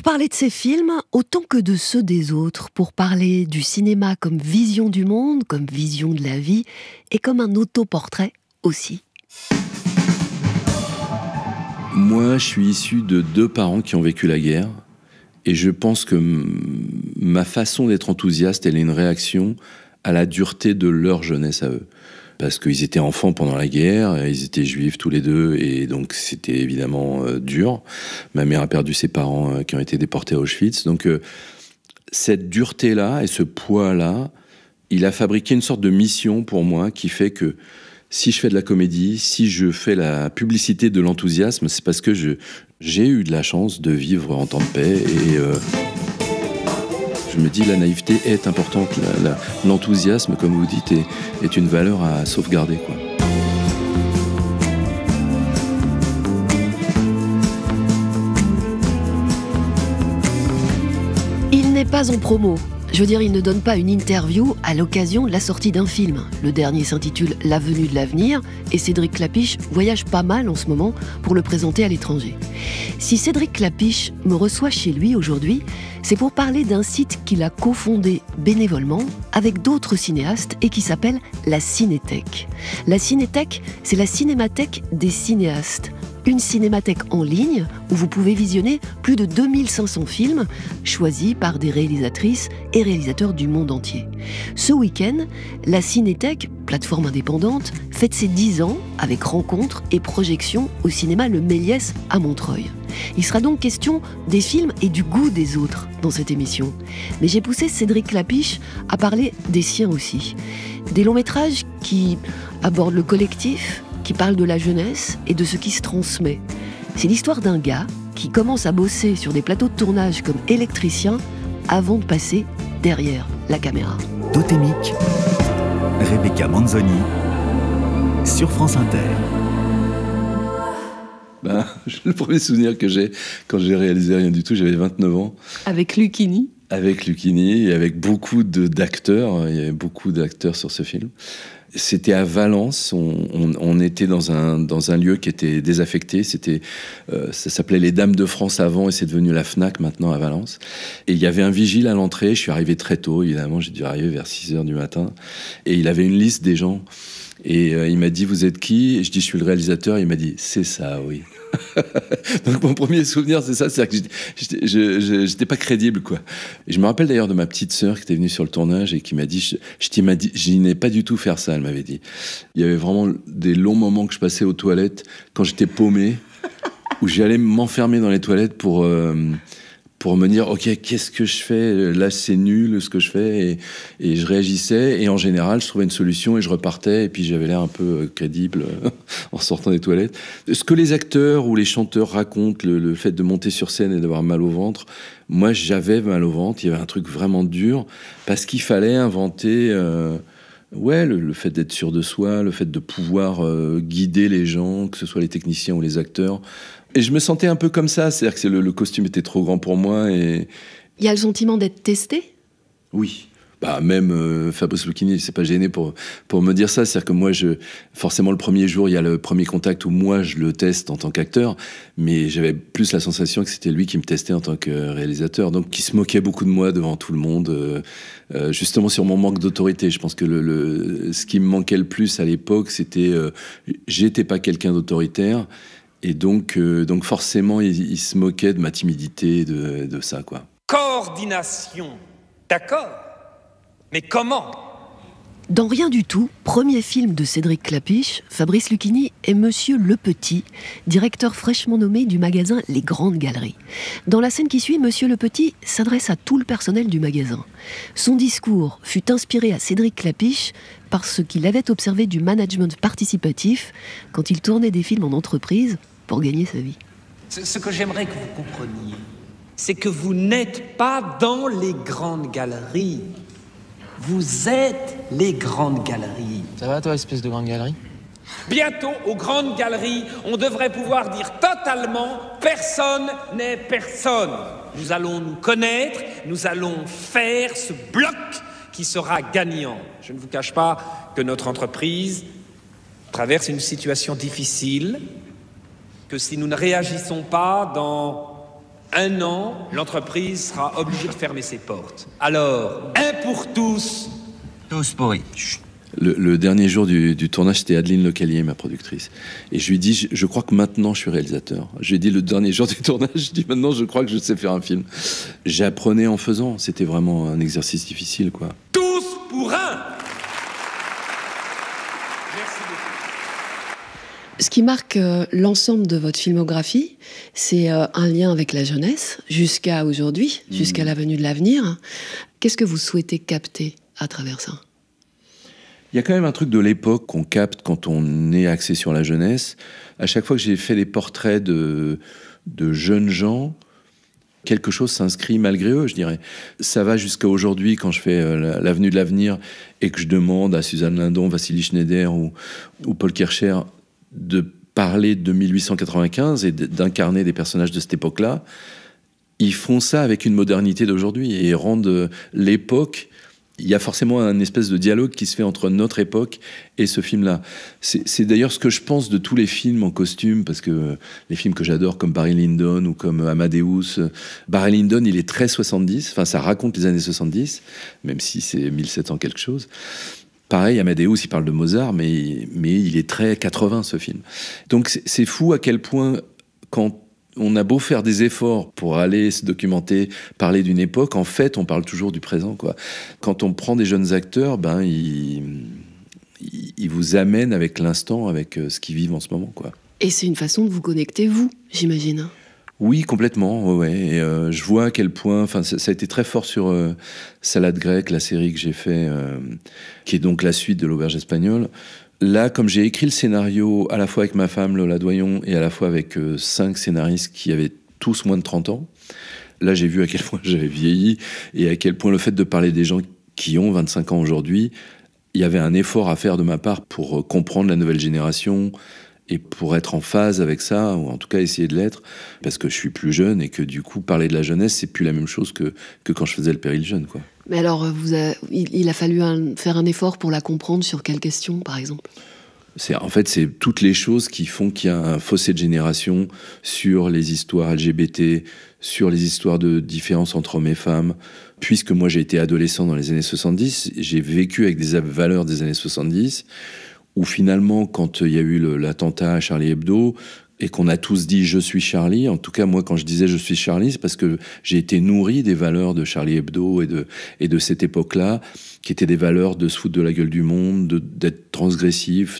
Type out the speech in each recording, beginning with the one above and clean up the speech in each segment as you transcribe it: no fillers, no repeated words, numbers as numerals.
parler de ces films autant que de ceux des autres, pour parler du cinéma comme vision du monde, comme vision de la vie, et comme un autoportrait aussi. Moi, je suis issu de 2 parents qui ont vécu la guerre, et je pense que ma façon d'être enthousiaste, elle est une réaction à la dureté de leur jeunesse à eux. Parce qu'ils étaient enfants pendant la guerre, ils étaient juifs tous les deux, et donc c'était évidemment dur. Ma mère a perdu ses parents qui ont été déportés à Auschwitz. Donc cette dureté-là et ce poids-là, il a fabriqué une sorte de mission pour moi qui fait que si je fais de la comédie, si je fais la publicité de l'enthousiasme, c'est parce que j'ai eu de la chance de vivre en temps de paix, et je me dis la naïveté est importante, l'enthousiasme, comme vous dites, est une valeur à sauvegarder, quoi. Il n'est pas en promo. Je veux dire, il ne donne pas une interview à l'occasion de la sortie d'un film. Le dernier s'intitule L'avenue de l'avenir, et Cédric Klapisch voyage pas mal en ce moment pour le présenter à l'étranger. Si Cédric Klapisch me reçoit chez lui aujourd'hui, c'est pour parler d'un site qu'il a cofondé bénévolement avec d'autres cinéastes et qui s'appelle la Cinétech. La Cinétech, c'est la cinémathèque des cinéastes. Une cinémathèque en ligne où vous pouvez visionner plus de 2500 films choisis par des réalisatrices et réalisateurs du monde entier. Ce week-end, la Cinétech, plateforme indépendante, fête ses 10 ans avec rencontres et projections au cinéma Le Méliès à Montreuil. Il sera donc question des films et du goût des autres dans cette émission. Mais j'ai poussé Cédric Klapisch à parler des siens aussi. Des longs métrages qui abordent le collectif, qui parle de la jeunesse et de ce qui se transmet. C'est l'histoire d'un gars qui commence à bosser sur des plateaux de tournage comme électricien avant de passer derrière la caméra. Totémique, Rebecca Manzoni, sur France Inter. Le premier souvenir que j'ai quand j'ai réalisé Rien du tout, j'avais 29 ans. Avec Lucchini. Avec Lucchini et avec beaucoup d'acteurs. Il y avait beaucoup d'acteurs sur ce film. C'était à Valence, on était dans un lieu qui était désaffecté, ça s'appelait les Dames de France avant et c'est devenu la Fnac maintenant à Valence. Et il y avait un vigile à l'entrée, je suis arrivé très tôt évidemment, j'ai dû arriver vers 6h du matin, et il avait une liste des gens, et il m'a dit « Vous êtes qui ?» Et je dis « Je suis le réalisateur », et il m'a dit « C'est ça, oui ». Donc mon premier souvenir c'est ça, c'est-à-dire que j'étais pas crédible, quoi. Et je me rappelle d'ailleurs de ma petite sœur qui était venue sur le tournage et qui m'a dit je n'ai pas du tout faire ça, elle m'avait dit. Il y avait vraiment des longs moments que je passais aux toilettes quand j'étais paumé, où j'allais m'enfermer dans les toilettes pour me dire ok, qu'est-ce que je fais là, c'est nul ce que je fais, et je réagissais, et en général je trouvais une solution et je repartais, et puis j'avais l'air un peu crédible en sortant des toilettes. Ce que les acteurs ou les chanteurs racontent, le fait de monter sur scène et d'avoir mal au ventre, moi j'avais mal au ventre, il y avait un truc vraiment dur parce qu'il fallait inventer le fait d'être sûr de soi, le fait de pouvoir guider les gens, que ce soit les techniciens ou les acteurs. Et je me sentais un peu comme ça, c'est-à-dire que le costume était trop grand pour moi. Et il y a le sentiment d'être testé ? Oui. Même Fabrice Lucchini, c'est pas gêné pour me dire ça. C'est-à-dire que moi, forcément, le premier jour, il y a le premier contact où moi, je le teste en tant qu'acteur, mais j'avais plus la sensation que c'était lui qui me testait en tant que réalisateur. Donc, il se moquait beaucoup de moi devant tout le monde, justement sur mon manque d'autorité. Je pense que ce qui me manquait le plus à l'époque, c'était j'étais pas quelqu'un d'autoritaire. Et donc forcément, il se moquait de ma timidité, de ça, quoi. Coordination, d'accord, mais comment ? Dans Rien du tout, premier film de Cédric Klapisch, Fabrice Lucchini est Monsieur Le Petit, directeur fraîchement nommé du magasin Les Grandes Galeries. Dans la scène qui suit, Monsieur Le Petit s'adresse à tout le personnel du magasin. Son discours fut inspiré à Cédric Klapisch par ce qu'il avait observé du management participatif quand il tournait des films en entreprise pour gagner sa vie. Ce que j'aimerais que vous compreniez, c'est que vous n'êtes pas dans les grandes galeries. Vous êtes les grandes galeries. Ça va, toi, espèce de grande galerie ? Bientôt, aux grandes galeries, on devrait pouvoir dire totalement « personne n'est personne ». Nous allons nous connaître, nous allons faire ce bloc qui sera gagnant. Je ne vous cache pas que notre entreprise traverse une situation difficile, que si nous ne réagissons pas dans 1 an, l'entreprise sera obligée de fermer ses portes. Alors, un pour tous. Tous pourris. Le dernier jour du tournage, c'était Adeline Lecallier, ma productrice. Et je lui ai dit, je crois que maintenant je suis réalisateur. Je lui ai dit le dernier jour du tournage, je dis maintenant je crois que je sais faire un film. J'apprenais en faisant, c'était vraiment un exercice difficile, quoi. Tous pour un. Merci beaucoup. Ce qui marque l'ensemble de votre filmographie, c'est un lien avec la jeunesse, jusqu'à aujourd'hui, jusqu'à l'avenue de l'avenir. Qu'est-ce que vous souhaitez capter à travers ça ? Il y a quand même un truc de l'époque qu'on capte quand on est axé sur la jeunesse. À chaque fois que j'ai fait des portraits de jeunes gens, quelque chose s'inscrit malgré eux, je dirais. Ça va jusqu'à aujourd'hui, quand je fais l'avenue de l'avenir et que je demande à Suzanne Lindon, Vassili Schneider ou Paul Kircher de parler de 1895 et d'incarner des personnages de cette époque-là. Ils font ça avec une modernité d'aujourd'hui et rendent l'époque... Il y a forcément un espèce de dialogue qui se fait entre notre époque et ce film-là. C'est d'ailleurs ce que je pense de tous les films en costume, parce que les films que j'adore, comme Barry Lyndon ou comme Amadeus, Barry Lyndon, il est très 70, enfin ça raconte les années 70, même si c'est 1700 quelque chose. Pareil, Amadeus, il parle de Mozart, mais il est très 80, ce film. Donc c'est fou à quel point, quand on a beau faire des efforts pour aller se documenter, parler d'une époque, en fait, on parle toujours du présent, quoi. Quand on prend des jeunes acteurs, ils vous amènent avec l'instant, avec ce qu'ils vivent en ce moment, quoi. Et c'est une façon de vous connecter, vous, j'imagine. Oui, complètement, ouais. Et je vois à quel point... ça a été très fort sur Salade grecque, la série que j'ai fait, qui est donc la suite de l'Auberge espagnole. Là, comme j'ai écrit le scénario à la fois avec ma femme, Lola Doyon, et à la fois avec 5 scénaristes qui avaient tous moins de 30 ans, là, j'ai vu à quel point j'avais vieilli et à quel point le fait de parler des gens qui ont 25 ans aujourd'hui, il y avait un effort à faire de ma part pour comprendre la nouvelle génération et pour être en phase avec ça, ou en tout cas essayer de l'être, parce que je suis plus jeune et que du coup, parler de la jeunesse, c'est plus la même chose que quand je faisais le Péril jeune, quoi. Mais alors, il a fallu faire un effort pour la comprendre sur quelles questions, par exemple ? C'est toutes les choses qui font qu'il y a un fossé de génération sur les histoires LGBT, sur les histoires de différence entre hommes et femmes. Puisque moi, j'ai été adolescent dans les années 70, j'ai vécu avec des valeurs des années 70, où finalement, quand il y a eu l'attentat à Charlie Hebdo, et qu'on a tous dit « je suis Charlie », en tout cas, moi, quand je disais « je suis Charlie », c'est parce que j'ai été nourri des valeurs de Charlie Hebdo et de cette époque-là, qui étaient des valeurs de se foutre de la gueule du monde, d'être transgressif,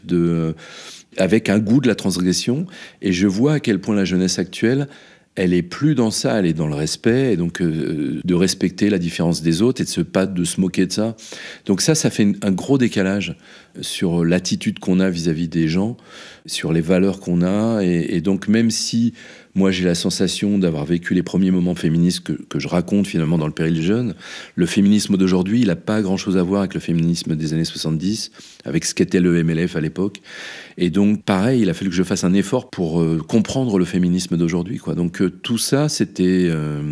avec un goût de la transgression. Et je vois à quel point la jeunesse actuelle, elle est plus dans ça, elle est dans le respect, et donc de respecter la différence des autres et de se moquer de ça. Donc ça fait un gros décalage sur l'attitude qu'on a vis-à-vis des gens, sur les valeurs qu'on a, et donc même si moi j'ai la sensation d'avoir vécu les premiers moments féministes que je raconte finalement dans le Péril jeune, le féminisme d'aujourd'hui, il n'a pas grand-chose à voir avec le féminisme des années 70, avec ce qu'était le MLF à l'époque. Et donc, pareil, il a fallu que je fasse un effort pour comprendre le féminisme d'aujourd'hui, quoi. Donc, tout ça, c'était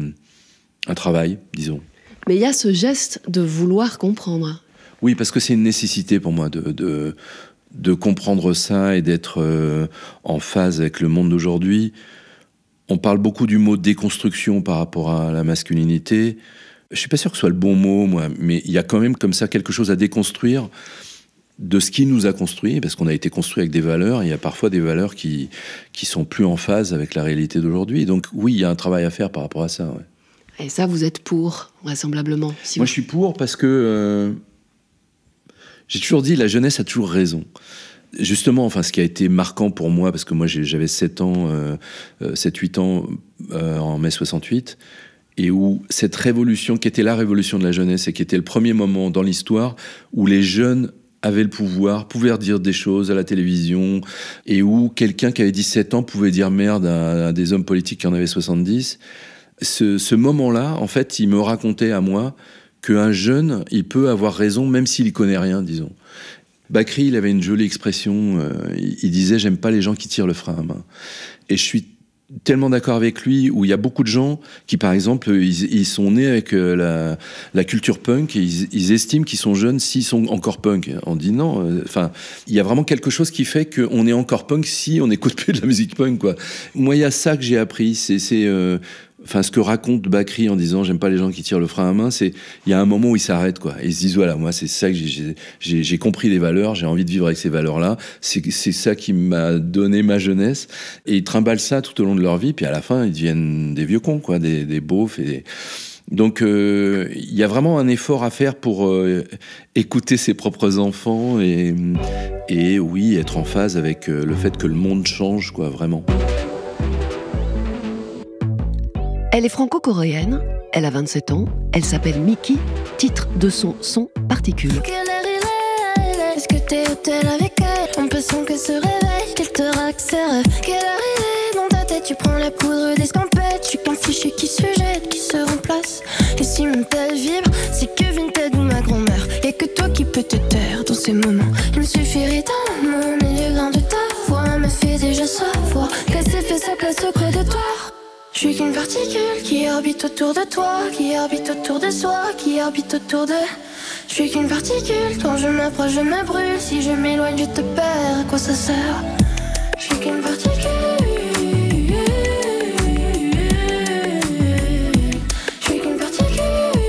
un travail, disons. Mais il y a ce geste de vouloir comprendre. Oui, parce que c'est une nécessité pour moi de comprendre ça et d'être en phase avec le monde d'aujourd'hui. On parle beaucoup du mot déconstruction par rapport à la masculinité. Je suis pas sûr que ce soit le bon mot, moi, mais il y a quand même comme ça quelque chose à déconstruire de ce qui nous a construit, parce qu'on a été construit avec des valeurs, et il y a parfois des valeurs qui sont plus en phase avec la réalité d'aujourd'hui. Donc oui, il y a un travail à faire par rapport à ça. Ouais. Et ça, vous êtes pour, vraisemblablement. Moi, je suis pour parce que j'ai toujours dit, la jeunesse a toujours raison. Justement, ce qui a été marquant pour moi, parce que moi j'avais 7-8 ans en mai 68, et où cette révolution, qui était la révolution de la jeunesse, et qui était le premier moment dans l'histoire où les jeunes avaient le pouvoir, pouvaient dire des choses à la télévision, et où quelqu'un qui avait 17 ans pouvait dire merde à des hommes politiques qui en avaient 70. Ce moment-là, en fait, il me racontait à moi qu'un jeune, il peut avoir raison, même s'il y connaît rien, disons. Bakri, il avait une jolie expression, il disait « j'aime pas les gens qui tirent le frein à main ». Et je suis tellement d'accord avec lui, où il y a beaucoup de gens qui, par exemple, ils sont nés avec la culture punk, et ils estiment qu'ils sont jeunes s'ils sont encore punk. On dit non, il y a vraiment quelque chose qui fait qu'on est encore punk si on n'écoute plus de la musique punk, quoi. Moi, il y a ça que j'ai appris, Enfin, ce que raconte Bakri en disant j'aime pas les gens qui tirent le frein à main, c'est il y a un moment où ils s'arrêtent, quoi. Et ils se disent voilà, moi c'est ça que j'ai compris les valeurs, j'ai envie de vivre avec ces valeurs-là. C'est ça qui m'a donné ma jeunesse. Et ils trimballent ça tout au long de leur vie, puis à la fin ils deviennent des vieux cons, quoi, des beaufs et Donc il y a vraiment un effort à faire pour écouter ses propres enfants et oui, être en phase avec le fait que le monde change, quoi, vraiment. Elle est franco-coréenne, elle a 27 ans, elle s'appelle Miki, titre de son son Particules. Quelle heure il est? Est-ce que t'es au tel avec elle? On peut sans que se réveille, qu'elle te raque ses rêves. Quelle heure il est? Dans ta tête tu prends la poudre d'escampette. Je suis qu'un fichier qui se jette, qui se remplace. Et si mon tel vibre, c'est que Vinted ou ma grand-mère. Y'a que toi qui peux te taire dans ces moments. Il me suffirait d'un mot, mais le grain de ta voix me fait déjà savoir qu'elle s'est fait sa place auprès de toi. Je suis qu'une particule qui orbite autour de toi, qui orbite autour de soi, qui orbite autour de... Je suis qu'une particule, quand je m'approche je me brûle. Si je m'éloigne je te perds, à quoi ça sert? Je suis qu'une particule. Je suis qu'une particule.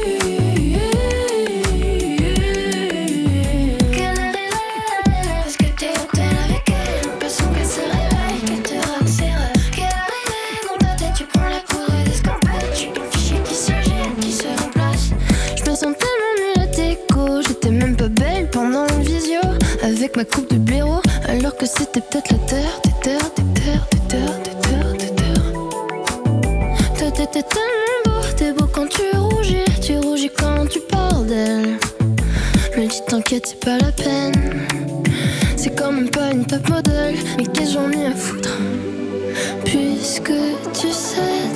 Quelle heure il est? Est-ce que t'es au tel avec elle? On peut sans qu'elle se réveille, qu'elle te raque ses rêves. Quelle heure il est? Dans ta tête tu prends la poudre d'escampette. Je suis qu'un fichier qui se jette, qui se remplace. Je me sens tellement nulle à déco. J'étais même pas belle pendant une visio avec ma coupe de blaireau, alors que c'était peut-être la terre, des terres, des terres, des terres, des terres, des terres. Toi t'étais tellement beau, t'es beau quand tu rougis quand tu parles d'elle. Me dis t'inquiète c'est pas la peine, c'est quand même pas une top modèle. Mais qu'est-ce que j'en ai à foutre, puisque tu cèdes.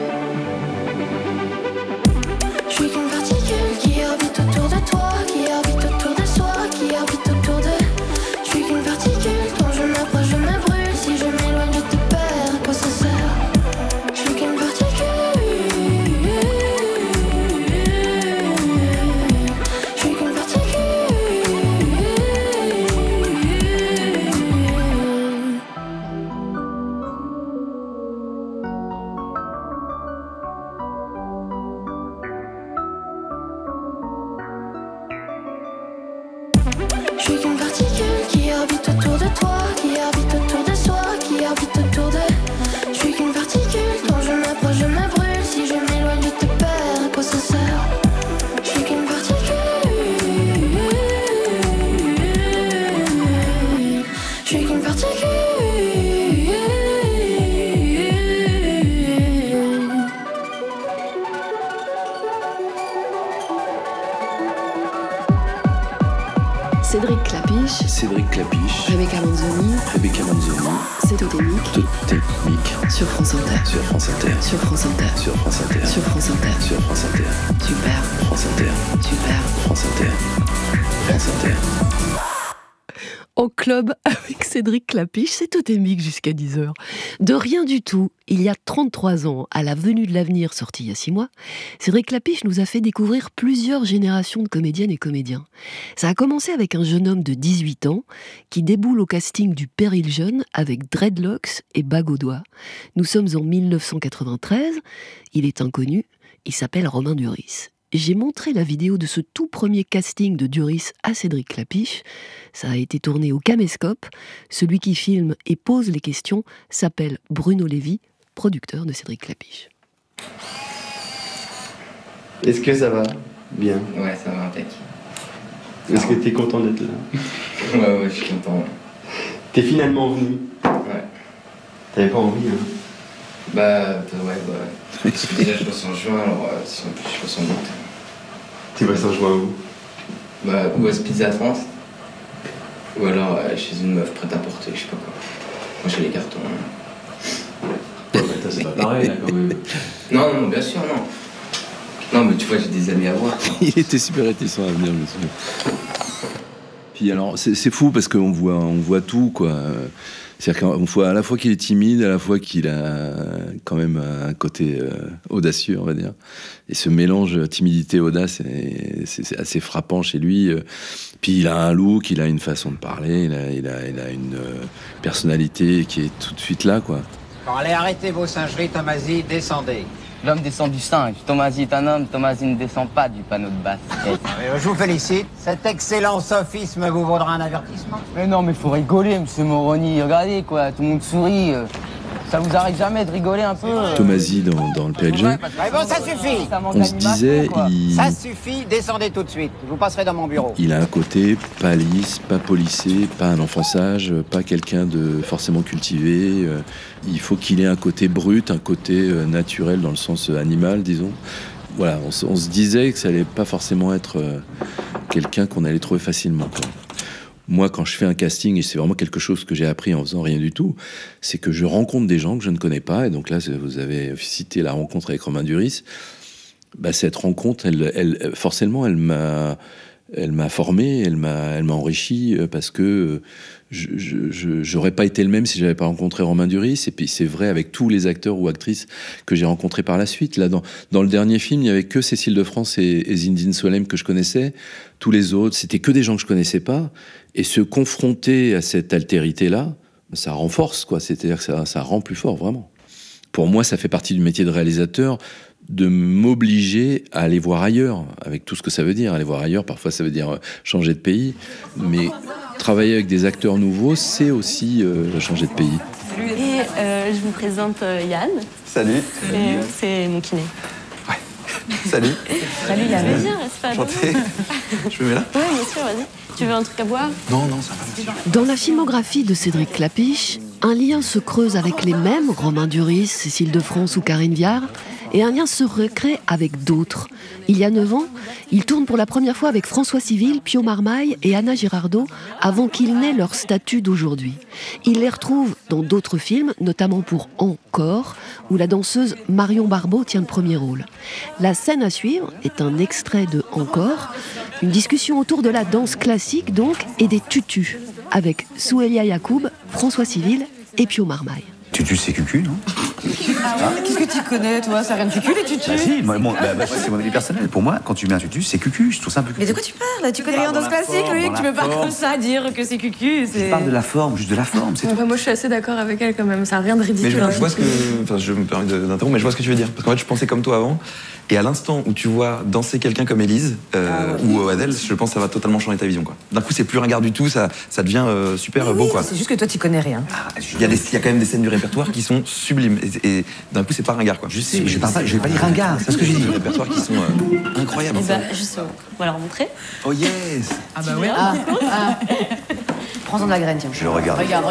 Je suis qu'une particule qui orbite autour de toi, qui orbite autour de soi, qui orbite autour de... Je suis qu'une particule, quand je m'approche je me brûle. Si je m'éloigne je te perds, à quoi ça sert? Je suis qu'une particule. Je suis qu'une particule. Je suis qu'une particule qui orbite autour de toi, qui orbite autour de soi, qui orbite autour de... Je suis qu'une particule, quand je m'approche je me brûle. Si je m'éloigne je te perds, à quoi ça sert? Je suis qu'une particule. Je suis qu'une particule. Cédric Clapiche, Rebecca Manzoni, c'est Totémique. Sur France Inter. Sur France Inter. Super. France Inter. Au club avec Cédric Clapiche, c'est Totémique jusqu'à 10h. De rien du tout, il y a 33 ans, à La Venue de l'Avenir, sortie il y a 6 mois, Cédric Clapiche nous a fait découvrir plusieurs générations de comédiennes et comédiens. Ça a commencé avec un jeune homme de 18 ans qui déboule au casting du Péril Jeune avec dreadlocks et bague au doigt. Nous sommes en 1993, il est inconnu, il s'appelle Romain Duris. J'ai montré la vidéo de ce tout premier casting de Duris à Cédric Clapiche. Ça a été tourné au caméscope. Celui qui filme et pose les questions s'appelle Bruno Lévy, producteur de Cédric Clapiche. Est-ce que ça va bien? Ouais, ça va impec. Est-ce que t'es content d'être là? Ouais, je suis content. Ouais. T'es finalement venu? Ouais. T'avais pas envie, hein? Bah. Parce que déjà je bosse en juin, alors si en plus je bosse en août. Tu bosses en juin où? Bah, ou à Pizza France. Ou alors chez une meuf prête à porter, je sais pas quoi. Moi j'ai les cartons. Ouais, bah, c'est pas pareil là quand même. Non, bien sûr, non. Non, mais tu vois, j'ai des amis à voir. Il était super réticent à venir, monsieur. Puis alors, c'est fou parce qu'on voit tout, quoi. C'est-à-dire qu'on voit à la fois qu'il est timide, à la fois qu'il a quand même un côté audacieux, on va dire. Et ce mélange timidité-audace, c'est assez frappant chez lui. Puis il a un look, il a une façon de parler, il a une personnalité qui est tout de suite là, quoi. Bon, allez, arrêtez vos singeries, Tomasi, descendez. L'homme descend du singe. Thomasy est un homme, Thomasy ne descend pas du panneau de basket. Je vous félicite. Cet excellent sophisme vous vaudra un avertissement. Mais non, mais faut rigoler, monsieur Moroni. Regardez, quoi, tout le monde sourit. Ça vous arrive jamais de rigoler un peu Thomasy dans le PLG. Ouais, bon, ça suffit. On se disait, Ça suffit, descendez tout de suite. Je vous passerai dans mon bureau. Il a un côté pas lisse, pas policé, pas un enfant sage, pas quelqu'un de forcément cultivé. Il faut qu'il ait un côté brut, un côté naturel dans le sens animal, disons. Voilà, on se disait que ça allait pas forcément être quelqu'un qu'on allait trouver facilement, quoi. Moi, quand je fais un casting, et c'est vraiment quelque chose que j'ai appris en faisant rien du tout, c'est que je rencontre des gens que je ne connais pas. Et donc là, vous avez cité la rencontre avec Romain Duris. Bah, cette rencontre, forcément, elle m'a formé, elle m'a enrichi, parce que j'aurais pas été le même si j'avais pas rencontré Romain Duris. Et puis c'est vrai avec tous les acteurs ou actrices que j'ai rencontrés par la suite. Là, dans le dernier film, il y avait que Cécile de France et Zinedine Solem que je connaissais. Tous les autres, c'était que des gens que je connaissais pas. Et se confronter à cette altérité-là, ça renforce, quoi. C'est-à-dire que ça rend plus fort, vraiment. Pour moi, ça fait partie du métier de réalisateur, de m'obliger à aller voir ailleurs, avec tout ce que ça veut dire. Aller voir ailleurs, parfois ça veut dire changer de pays, mais travailler avec des acteurs nouveaux, c'est aussi changer de pays. Et je vous présente Yann. Salut. C'est mon kiné. Ouais. Salut. Salut Yann. Vas-y, reste pas. Enchanté. Je me mets là ? Oui, bien sûr, vas-y. Tu veux un truc à boire ? Non, ça va. Dans la filmographie de Cédric Klapisch, un lien se creuse avec les mêmes, Romain Duris, Cécile de France ou Karine Viard, et un lien se recrée avec d'autres. Il y a 9 ans, il tourne pour la première fois avec François Civil, Pio Marmaille et Anna Girardot avant qu'ils n'aient leur statut d'aujourd'hui. Il les retrouve dans d'autres films, notamment pour Encore, où la danseuse Marion Barbeau tient le premier rôle. La scène à suivre est un extrait de Encore, une discussion autour de la danse classique donc et des tutus, avec Souelia Yacoub, François Civil et Pio Marmaille. Tutu, c'est cucu, non? Qu'est-ce que tu connais, toi? Ça rien de cucu, les tutus? Bah si, c'est mon avis personnel. Pour moi, quand tu mets un tutu, c'est cucu. Je trouve ça un peu cucu. Mais de quoi tu parles? Tu connais rien en danse classique, Loïc? Tu peux pas comme ça dire que c'est cucu. Je parle de la forme, juste de la forme, c'est tout. Moi, je suis assez d'accord avec elle quand même. Ça n'a rien de ridicule. Mais je vois ce que... Enfin, je me permets d'interrompre, mais je vois ce que tu veux dire. Parce qu'en fait, je pensais comme toi avant. Et à l'instant où tu vois danser quelqu'un comme Élise ou Adèle, je pense que ça va totalement changer ta vision, quoi. D'un coup, c'est plus un regard du tout, ça devient super beau, quoi. C'est juste que toi, tu connais rien. Il y a quand même des scènes du répertoire qui sont sublimes. Et d'un coup, c'est pas ringard, quoi. Je sais, je vais pas dire ringard, c'est ce que j'ai dit. Des répertoires qui sont incroyables. Et bah, justement, on va leur montrer. Oh yes! Ah bah oui. Prends-en de la graine, tiens. Je le regarde. Regarde.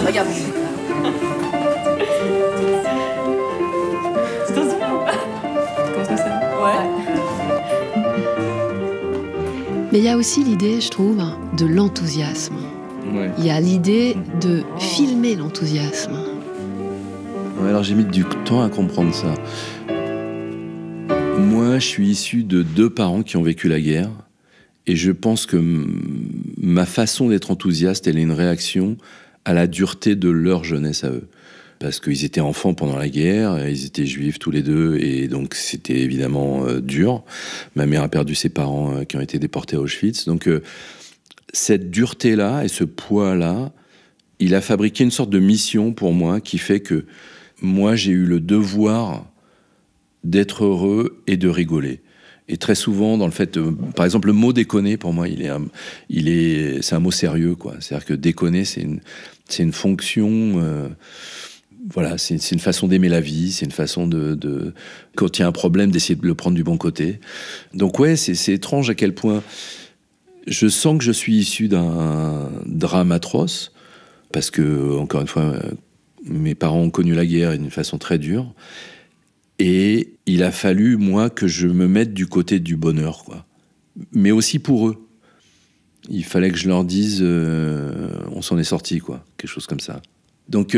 Mais il y a aussi l'idée, je trouve, de l'enthousiasme. Ouais. Il y a l'idée de filmer l'enthousiasme. Ouais, alors j'ai mis du temps à comprendre ça. Moi, je suis issu de 2 parents qui ont vécu la guerre. Et je pense que ma façon d'être enthousiaste, elle est une réaction à la dureté de leur jeunesse à eux. Parce qu'ils étaient enfants pendant la guerre, ils étaient juifs tous les deux, et donc c'était évidemment dur. Ma mère a perdu ses parents qui ont été déportés à Auschwitz. Donc cette dureté-là et ce poids-là, il a fabriqué une sorte de mission pour moi qui fait que moi, j'ai eu le devoir d'être heureux et de rigoler. Et très souvent, dans le fait, par exemple, le mot déconner, pour moi, c'est un mot sérieux, quoi. C'est-à-dire que déconner, c'est une fonction... Voilà, c'est une façon d'aimer la vie, c'est une façon de quand il y a un problème, d'essayer de le prendre du bon côté. Donc ouais, c'est étrange à quel point je sens que je suis issu d'un drame atroce, parce que, encore une fois, mes parents ont connu la guerre d'une façon très dure, et il a fallu, moi, que je me mette du côté du bonheur, quoi. Mais aussi pour eux. Il fallait que je leur dise on s'en est sorti, quoi, quelque chose comme ça. Donc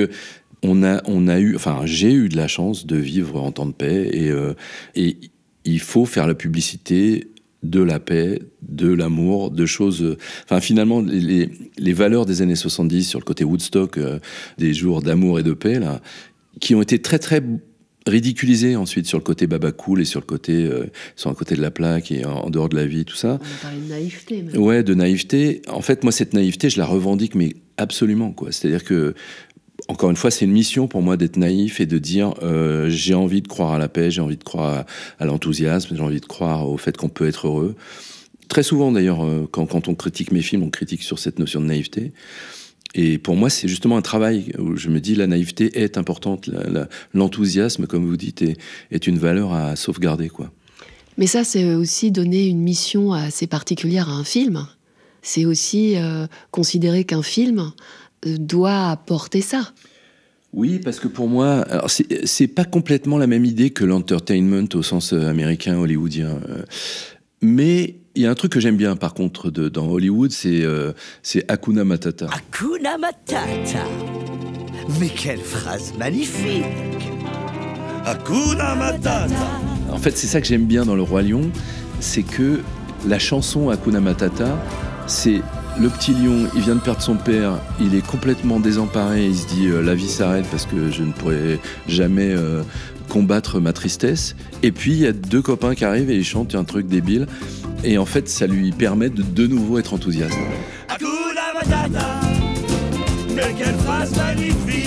j'ai eu de la chance de vivre en temps de paix, et il faut faire la publicité de la paix, de l'amour, de choses... Enfin, finalement, les valeurs des années 70 sur le côté Woodstock, des jours d'amour et de paix, là, qui ont été très, très ridiculisées ensuite sur le côté baba cool et sur le côté, sur un côté de la plaque et en dehors de la vie, tout ça. On parlait de naïveté, même. Ouais, de naïveté. En fait, moi, cette naïveté, je la revendique, mais absolument, quoi. C'est-à-dire que encore une fois, c'est une mission pour moi d'être naïf et de dire j'ai envie de croire à la paix, j'ai envie de croire à l'enthousiasme, j'ai envie de croire au fait qu'on peut être heureux. Très souvent d'ailleurs, quand on critique mes films, on critique sur cette notion de naïveté. Et pour moi, c'est justement un travail où je me dis la naïveté est importante, l'enthousiasme, comme vous dites, est une valeur à sauvegarder, quoi. Mais ça, c'est aussi donner une mission assez particulière à un film. C'est aussi considérer qu'un film doit apporter ça. Oui, parce que pour moi, alors c'est pas complètement la même idée que l'entertainment au sens américain, hollywoodien. Mais il y a un truc que j'aime bien, par contre, dans Hollywood, c'est Hakuna Matata. Hakuna Matata. Mais quelle phrase magnifique. Hakuna Matata. En fait, c'est ça que j'aime bien dans Le Roi Lion, c'est que la chanson Hakuna Matata, c'est le petit lion, il vient de perdre son père, il est complètement désemparé, il se dit la vie s'arrête parce que je ne pourrai jamais combattre ma tristesse. Et puis il y a deux copains qui arrivent et ils chantent un truc débile. Et en fait, ça lui permet de nouveau être enthousiaste. Hakuna Matata, mais quelle phrase magnifique.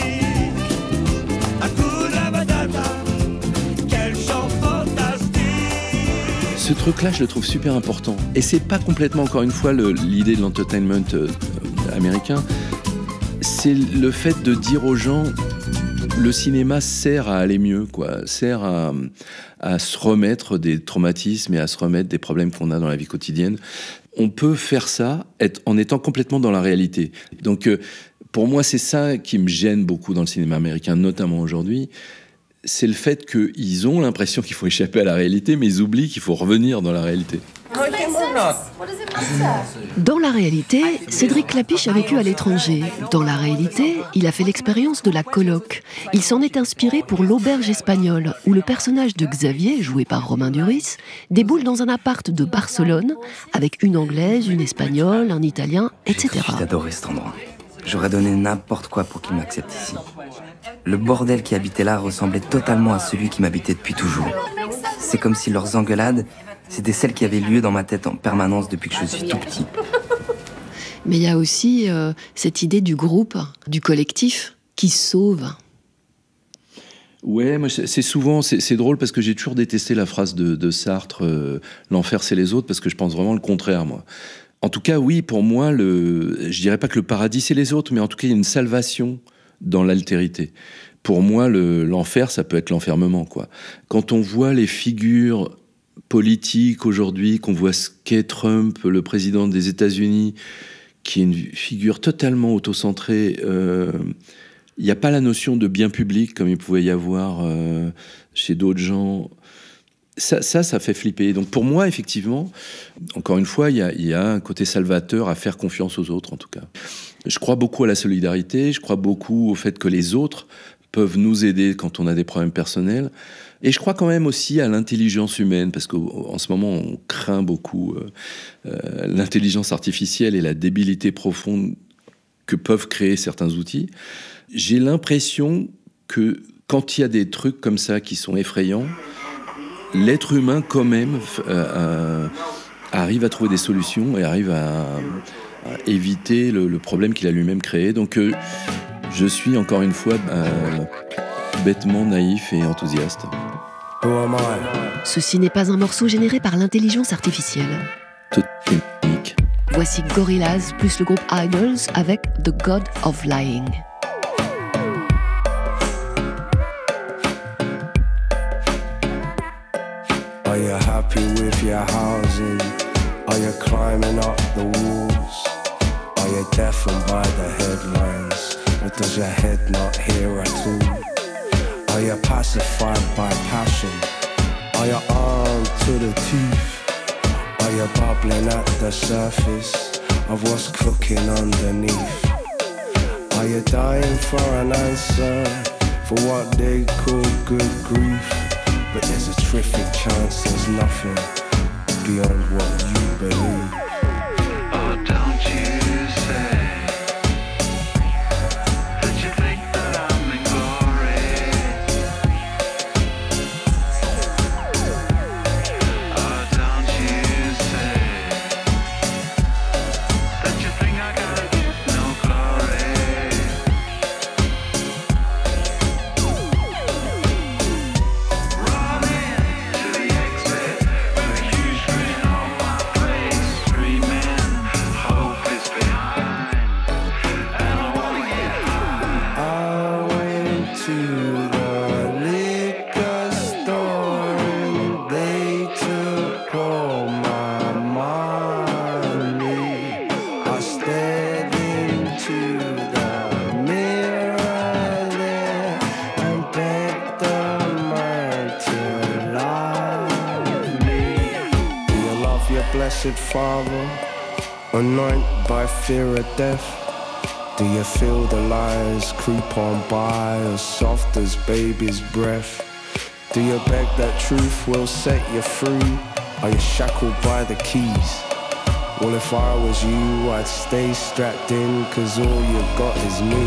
Hakuna Matata, quel chant fantastique. Ce truc-là, je le trouve super important. Et c'est pas complètement, encore une fois, l'idée de l'entertainment américain. C'est le fait de dire aux gens, le cinéma sert à aller mieux, quoi. Sert à se remettre des traumatismes et à se remettre des problèmes qu'on a dans la vie quotidienne. On peut faire ça en étant complètement dans la réalité. Donc, pour moi, c'est ça qui me gêne beaucoup dans le cinéma américain, notamment aujourd'hui. C'est le fait qu'ils ont l'impression qu'il faut échapper à la réalité, mais ils oublient qu'il faut revenir dans la réalité. Dans la réalité, Cédric Klapisch a vécu à l'étranger. Dans la réalité, il a fait l'expérience de la coloc. Il s'en est inspiré pour L'Auberge espagnole, où le personnage de Xavier, joué par Romain Duris, déboule dans un appart de Barcelone, avec une Anglaise, une Espagnole, un Italien, etc. J'ai adoré cet endroit. J'aurais donné n'importe quoi pour qu'il m'accepte ici. Le bordel qui habitait là ressemblait totalement à celui qui m'habitait depuis toujours. C'est comme si leurs engueulades, c'était celles qui avaient lieu dans ma tête en permanence depuis que je suis tout petit. Mais il y a aussi cette idée du groupe, du collectif, qui sauve. Ouais, moi, c'est drôle parce que j'ai toujours détesté la phrase de Sartre, l'enfer c'est les autres, parce que je pense vraiment le contraire, moi. En tout cas, oui, pour moi, je dirais pas que le paradis c'est les autres, mais en tout cas, il y a une salvation dans l'altérité. Pour moi, l'enfer, ça peut être l'enfermement, quoi. Quand on voit les figures politiques aujourd'hui, qu'on voit ce qu'est Trump, le président des États-Unis, qui est une figure totalement autocentrée, il n'y a pas la notion de bien public comme il pouvait y avoir chez d'autres gens. Ça fait flipper. Donc pour moi, effectivement, encore une fois, il y a un côté salvateur à faire confiance aux autres, en tout cas. Je crois beaucoup à la solidarité, je crois beaucoup au fait que les autres peuvent nous aider quand on a des problèmes personnels. Et je crois quand même aussi à l'intelligence humaine, parce qu'en ce moment, on craint beaucoup l'intelligence artificielle et la débilité profonde que peuvent créer certains outils. J'ai l'impression que quand il y a des trucs comme ça qui sont effrayants, l'être humain, quand même, arrive à trouver des solutions et arrive à éviter le problème qu'il a lui-même créé. Donc, je suis, encore une fois, bêtement naïf et enthousiaste. Ceci n'est pas un morceau généré par l'intelligence artificielle. Technique. Voici Gorillaz plus le groupe Idols avec The God of Lying. Are you happy with your housing? Are you climbing up the walls? Are you deafened by the headlines? Or does your head not hear at all? Are you pacified by passion? Are you armed to the teeth? Are you bubbling at the surface of what's cooking underneath? Are you dying for an answer for what they call good grief? But there's a terrific chance there's nothing beyond what you believe. Oh, don't you say that you think that I'm in glory? Oh, don't you say that you think I got no glory? blessed Father, anointed by fear of death? Do you feel the lies creep on by as soft as baby's breath? Do you beg that truth will set you free? Are you shackled by the keys? Well, if I was you, I'd stay strapped in, 'cause all you've got is me.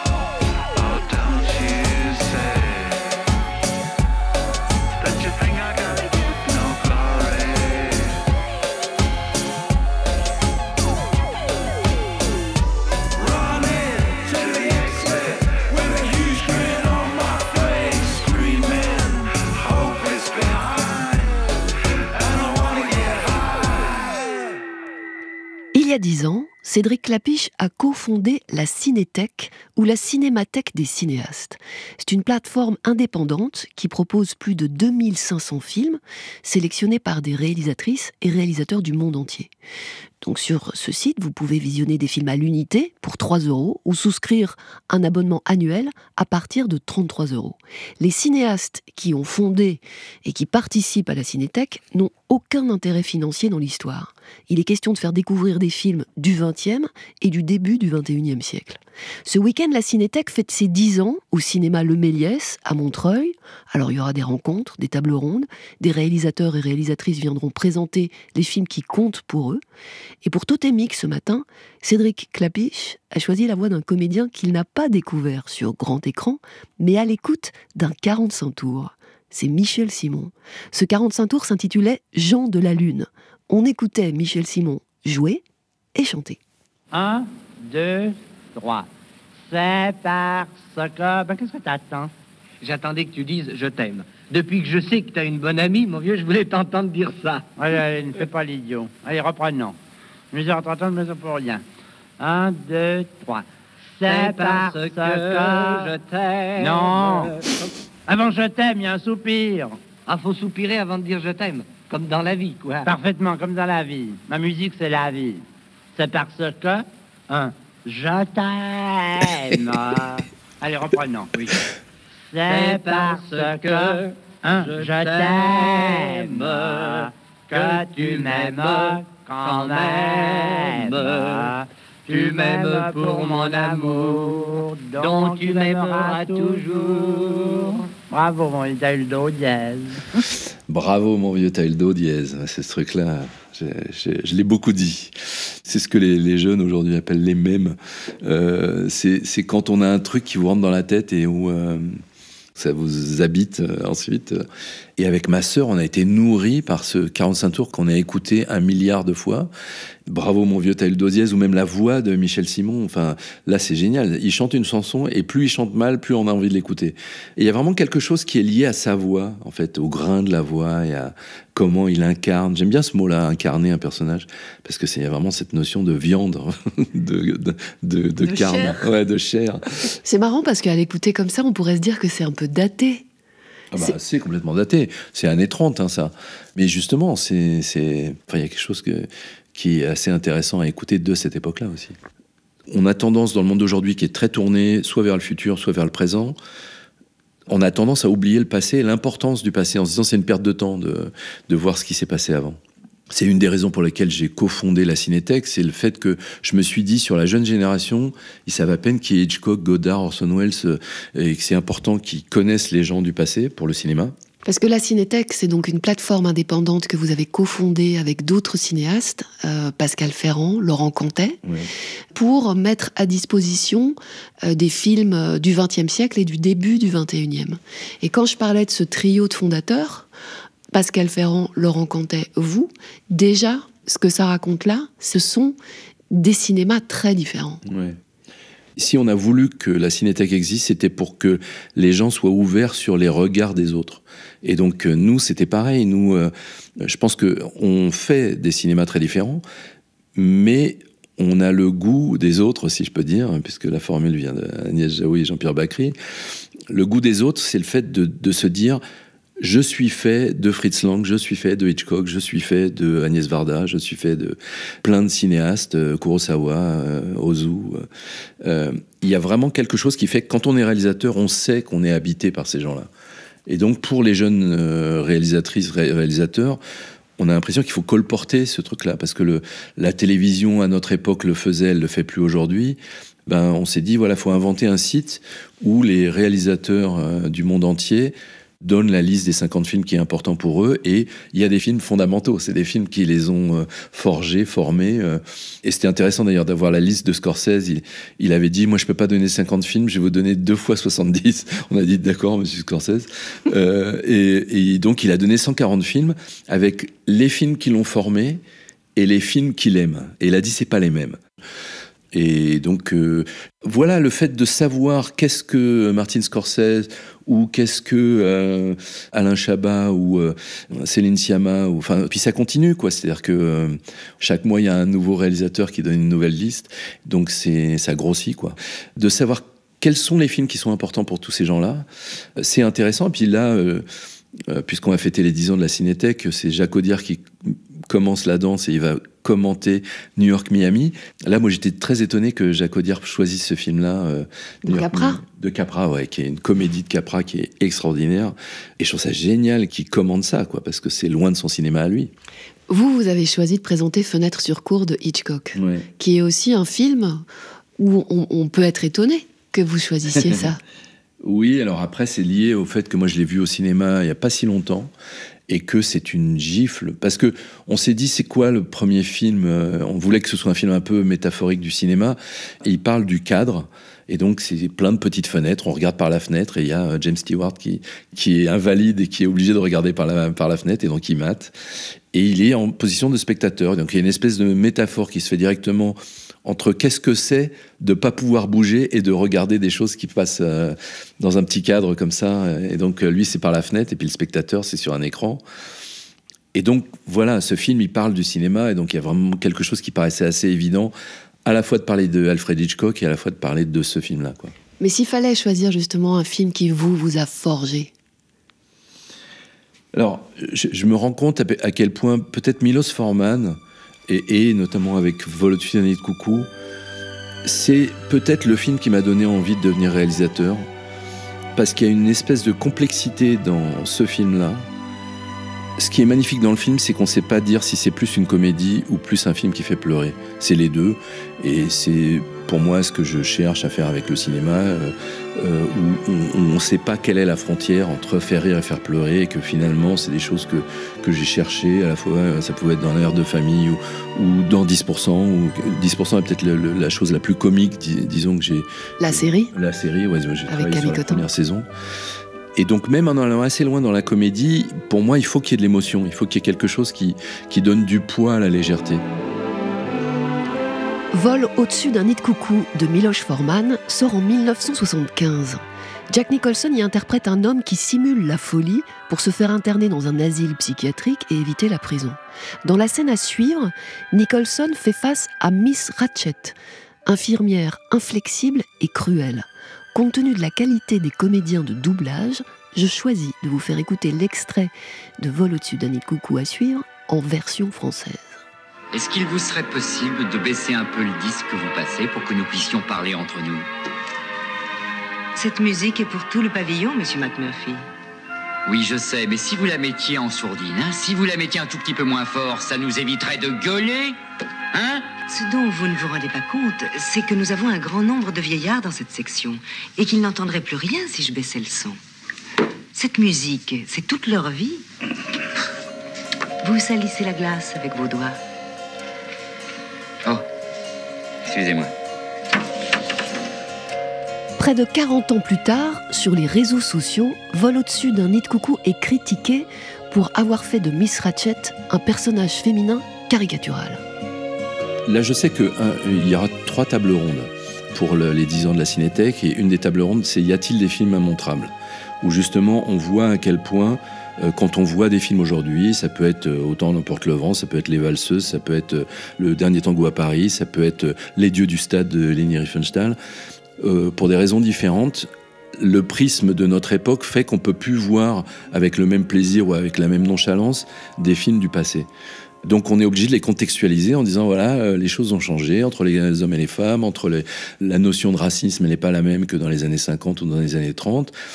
Il y a 10 ans, Cédric Klapisch a cofondé la Cinétech, ou la Cinémathèque des cinéastes. C'est une plateforme indépendante qui propose plus de 2500 films sélectionnés par des réalisatrices et réalisateurs du monde entier. Donc sur ce site, vous pouvez visionner des films à l'unité pour 3 € ou souscrire un abonnement annuel à partir de 33 €. Les cinéastes qui ont fondé et qui participent à la Cinétech n'ont aucun intérêt financier dans l'histoire. Il est question de faire découvrir des films du XXe et du début du XXIe siècle. Ce week-end, la Cinétech fête ses 10 ans au cinéma Le Méliès à Montreuil. Alors il y aura des rencontres, des tables rondes, des réalisateurs et réalisatrices viendront présenter les films qui comptent pour eux. Et pour Totémique ce matin, Cédric Klapisch a choisi la voix d'un comédien qu'il n'a pas découvert sur grand écran, mais à l'écoute d'un 45 tours. C'est Michel Simon. Ce 45 tours s'intitulait Jean de la Lune. On écoutait Michel Simon jouer et chanter. 1, 2, 3. C'est parce que... Ben, qu'est-ce que t'attends? J'attendais que tu dises « je t'aime ». Depuis que je sais que t'as une bonne amie, mon vieux, je voulais t'entendre dire ça. Allez, ne fais pas l'idiot. Allez, reprenons. Je vais t'entendre, mais ça pour rien. 1, 2, 3. C'est parce que je t'aime. Non. Avant je t'aime, il y a un soupir. Ah, faut soupirer avant de dire je t'aime. Comme dans la vie, quoi. Parfaitement, comme dans la vie. Ma musique, c'est la vie. C'est parce que... je t'aime. Allez, reprenons, oui. C'est parce que... je t'aime. Que tu m'aimes quand même. Tu m'aimes pour mon amour, dont tu m'aimeras toujours. Bravo, mon vieux, t'as eu le do dièse. Bravo, mon vieux, t'as eu le do dièse. C'est ce truc-là, je l'ai beaucoup dit. C'est ce que les jeunes aujourd'hui appellent les mèmes. C'est quand on a un truc qui vous rentre dans la tête et où... ça vous habite ensuite. Et avec ma sœur, on a été nourris par ce 45 tours qu'on a écouté 1 milliard de fois. Bravo, mon vieux, t'as eu le do dièse, ou même la voix de Michel Simon. Enfin, là, c'est génial. Il chante une chanson, et plus il chante mal, plus on a envie de l'écouter. Et il y a vraiment quelque chose qui est lié à sa voix, en fait, au grain de la voix, et à comment il incarne. J'aime bien ce mot-là, incarner un personnage, parce que c'est vraiment cette notion de viande, de carne, chair. Ouais, de chair. C'est marrant parce qu'à l'écouter comme ça, on pourrait se dire que c'est un peu daté. Ah bah, c'est complètement daté. C'est années 30, hein, ça. Mais justement, enfin, il y a quelque chose qui est assez intéressant à écouter de cette époque-là aussi. On a tendance, dans le monde d'aujourd'hui, qui est très tourné soit vers le futur, soit vers le présent, on a tendance à oublier le passé et l'importance du passé, en se disant c'est une perte de temps de voir ce qui s'est passé avant. C'est une des raisons pour lesquelles j'ai cofondé la Cinétech, c'est le fait que je me suis dit, sur la jeune génération, ils savent à peine qui est Hitchcock, Godard, Orson Welles, et que c'est important qu'ils connaissent les gens du passé pour le cinéma. Parce que la Cinétech, c'est donc une plateforme indépendante que vous avez cofondée avec d'autres cinéastes, Pascal Ferrand, Laurent Cantet, oui, pour mettre à disposition des films du XXe siècle et du début du XXIe. Et quand je parlais de ce trio de fondateurs, Pascal Ferrand, Laurent Cantet, vous, déjà, ce que ça raconte là, ce sont des cinémas très différents. Ouais. Si on a voulu que la Cinétech existe, c'était pour que les gens soient ouverts sur les regards des autres. Et donc, nous, c'était pareil. Nous, je pense qu'on fait des cinémas très différents, mais on a le goût des autres, si je peux dire, puisque la formule vient d'Agnès Jaoui et Jean-Pierre Bacry. Le goût des autres, c'est le fait de se dire... Je suis fait de Fritz Lang, je suis fait de Hitchcock, je suis fait de Agnès Varda, je suis fait de plein de cinéastes, Kurosawa, Ozu. Il y a vraiment quelque chose qui fait que quand on est réalisateur, on sait qu'on est habité par ces gens-là. Et donc pour les jeunes réalisatrices, réalisateurs, on a l'impression qu'il faut colporter ce truc-là, parce que la télévision, à notre époque, le faisait, elle le fait plus aujourd'hui. On s'est dit, voilà, faut inventer un site où les réalisateurs du monde entier donnent la liste des 50 films qui est important pour eux, et il y a des films fondamentaux, c'est des films qui les ont forgés, formés, et c'était intéressant d'ailleurs d'avoir la liste de Scorsese. Il avait dit, moi je peux pas donner 50 films, je vais vous donner 2 fois 70. On a dit d'accord, monsieur Scorsese, et donc il a donné 140 films avec les films qui l'ont formé et les films qu'il aime, et il a dit c'est pas les mêmes. Et donc voilà, le fait de savoir qu'est-ce que Martin Scorsese ou qu'est-ce que Alain Chabat ou Céline Sciamma, puis ça continue, quoi. C'est-à-dire que chaque mois il y a un nouveau réalisateur qui donne une nouvelle liste, donc ça grossit, quoi. De savoir quels sont les films qui sont importants pour tous ces gens-là, c'est intéressant. Et puis là, puisqu'on va fêter les 10 ans de la Cinétech, c'est Jacques Audiard qui commence la danse et il va commenter New York-Miami. Là, moi, j'étais très étonné que Jacques Audiard choisisse ce film-là. De Capra, ouais, qui est une comédie de Capra qui est extraordinaire. Et je trouve ça génial qu'il commande ça, quoi, parce que c'est loin de son cinéma à lui. Vous avez choisi de présenter Fenêtre sur cour de Hitchcock, ouais, qui est aussi un film où on peut être étonné que vous choisissiez ça. Oui, alors après, c'est lié au fait que moi, je l'ai vu au cinéma il n'y a pas si longtemps, et que c'est une gifle, parce que on s'est dit, c'est quoi le premier film, on voulait que ce soit un film un peu métaphorique du cinéma, et il parle du cadre, et donc c'est plein de petites fenêtres, on regarde par la fenêtre, et il y a James Stewart qui est invalide et qui est obligé de regarder par la fenêtre, et donc il mate, et il est en position de spectateur, donc il y a une espèce de métaphore qui se fait directement entre qu'est-ce que c'est de pas pouvoir bouger et de regarder des choses qui passent dans un petit cadre comme ça. Et donc, lui, c'est par la fenêtre, et puis le spectateur, c'est sur un écran. Et donc, voilà, ce film, il parle du cinéma, et donc il y a vraiment quelque chose qui paraissait assez évident, à la fois de parler de Alfred Hitchcock et à la fois de parler de ce film-là, quoi. Mais s'il fallait choisir justement un film qui vous a forgé? Alors, je me rends compte à quel point, peut-être Milos Forman, et notamment avec Vol au-dessus d'un nid de coucou, c'est peut-être le film qui m'a donné envie de devenir réalisateur, parce qu'il y a une espèce de complexité dans ce film-là. Ce qui est magnifique dans le film, c'est qu'on ne sait pas dire si c'est plus une comédie ou plus un film qui fait pleurer. C'est les deux, et c'est pour moi ce que je cherche à faire avec le cinéma, où on ne sait pas quelle est la frontière entre faire rire et faire pleurer, et que finalement c'est des choses que j'ai cherchées. À la fois, ça pouvait être dans l'air de famille ou dans 10%, ou 10% est peut-être la chose la plus comique, disons que j'ai... La série, ouais, j'ai travaillé sur la première saison. Et donc, même en allant assez loin dans la comédie, pour moi, il faut qu'il y ait de l'émotion. Il faut qu'il y ait quelque chose qui donne du poids à la légèreté. Vol au-dessus d'un nid de coucou de Milos Forman sort en 1975. Jack Nicholson y interprète un homme qui simule la folie pour se faire interner dans un asile psychiatrique et éviter la prison. Dans la scène à suivre, Nicholson fait face à Miss Ratched, infirmière inflexible et cruelle. Compte tenu de la qualité des comédiens de doublage, je choisis de vous faire écouter l'extrait de Vol au-dessus d'un nid de coucou à suivre en version française. Est-ce qu'il vous serait possible de baisser un peu le disque que vous passez pour que nous puissions parler entre nous? Cette musique est pour tout le pavillon, monsieur McMurphy. Oui, je sais, mais si vous la mettiez en sourdine, hein, si vous la mettiez un tout petit peu moins fort, ça nous éviterait de gueuler, hein? Ce dont vous ne vous rendez pas compte, c'est que nous avons un grand nombre de vieillards dans cette section et qu'ils n'entendraient plus rien si je baissais le son. Cette musique, c'est toute leur vie. Vous salissez la glace avec vos doigts. Oh, excusez-moi. Près de 40 ans plus tard, sur les réseaux sociaux, Vol au-dessus d'un nid de coucou est critiqué pour avoir fait de Miss Ratched un personnage féminin caricatural. Là, je sais qu'il y aura 3 tables rondes pour les 10 ans de la Cinétech, et une des tables rondes, c'est « Y a-t-il des films immontrables ?» où justement on voit à quel point, quand on voit des films aujourd'hui, ça peut être Autant n'emporte le vent, ça peut être Les Valseuses, ça peut être Le Dernier Tango à Paris, ça peut être Les Dieux du Stade de Leni Riefenstahl, pour des raisons différentes. Le prisme de notre époque fait qu'on peut plus voir avec le même plaisir ou avec la même nonchalance des films du passé. Donc on est obligé de les contextualiser en disant voilà, les choses ont changé entre les hommes et les femmes, la notion de racisme, elle n'est pas la même que dans les années 50 ou dans les années 30.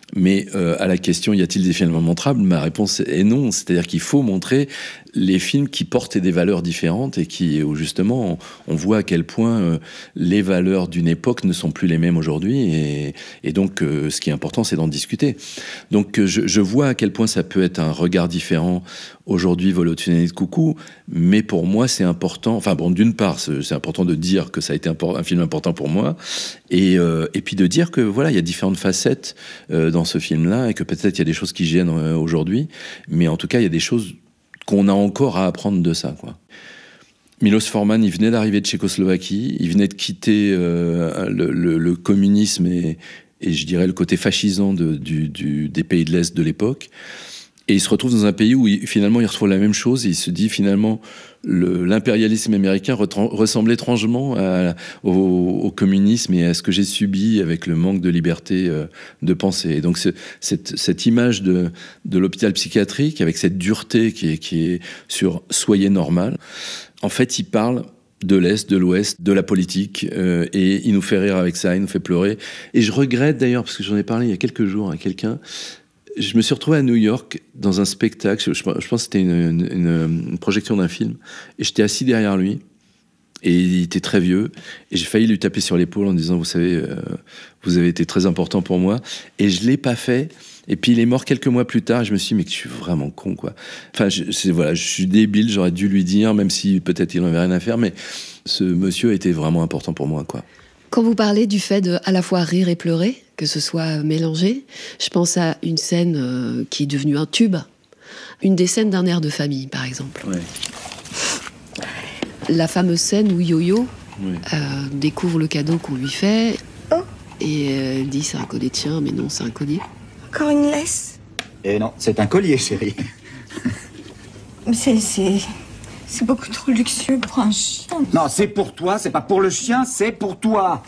Mais à la question, y a-t-il des films immontrables ? Ma réponse est non. C'est-à-dire qu'il faut montrer les films qui portent des valeurs différentes et où justement on voit à quel point les valeurs d'une époque ne sont plus les mêmes aujourd'hui. Et donc, ce qui est important, c'est d'en discuter. Donc, je vois à quel point ça peut être un regard différent aujourd'hui, Vol au-dessus des nids de coucou. Mais pour moi, c'est important. Enfin bon, d'une part, c'est important de dire que ça a été un film important pour moi. Et puis de dire que voilà, il y a différentes facettes dans ce film-là et que peut-être il y a des choses qui gênent aujourd'hui, mais en tout cas il y a des choses qu'on a encore à apprendre de ça, quoi. Milos Forman, il venait d'arriver de Tchécoslovaquie, il venait de quitter le communisme et je dirais le côté fascisant des pays de l'Est de l'époque. Et il se retrouve dans un pays où finalement il retrouve la même chose et il se dit finalement l'impérialisme américain ressemble étrangement au communisme et à ce que j'ai subi avec le manque de liberté de penser. Et donc cette image de l'hôpital psychiatrique avec cette dureté qui est sur « soyez normal », en fait il parle de l'Est, de l'Ouest, de la politique, et il nous fait rire avec ça, il nous fait pleurer. Et je regrette d'ailleurs, parce que j'en ai parlé il y a quelques jours à quelqu'un, je me suis retrouvé à New York dans un spectacle, je pense que c'était une projection d'un film, et j'étais assis derrière lui, et il était très vieux, et j'ai failli lui taper sur l'épaule en disant, vous savez, vous avez été très important pour moi, et je l'ai pas fait, et puis il est mort quelques mois plus tard, et je me suis dit, mais que je suis vraiment con, quoi. Enfin, je suis débile, j'aurais dû lui dire, même si peut-être il n'avait rien à faire, mais ce monsieur était vraiment important pour moi, quoi. Quand vous parlez du fait de à la fois rire et pleurer, que ce soit mélangé, je pense à une scène qui est devenue un tube. Une des scènes d'un air de famille, par exemple. Ouais. La fameuse scène où Yo-Yo Oui. découvre le cadeau qu'on lui fait. Et elle dit c'est un collier de chien, mais non, c'est un collier. Encore une laisse? Et non, c'est un collier, chérie. Mais c'est beaucoup trop luxueux pour un chien. Non, c'est pour toi, c'est pas pour le chien, c'est pour toi.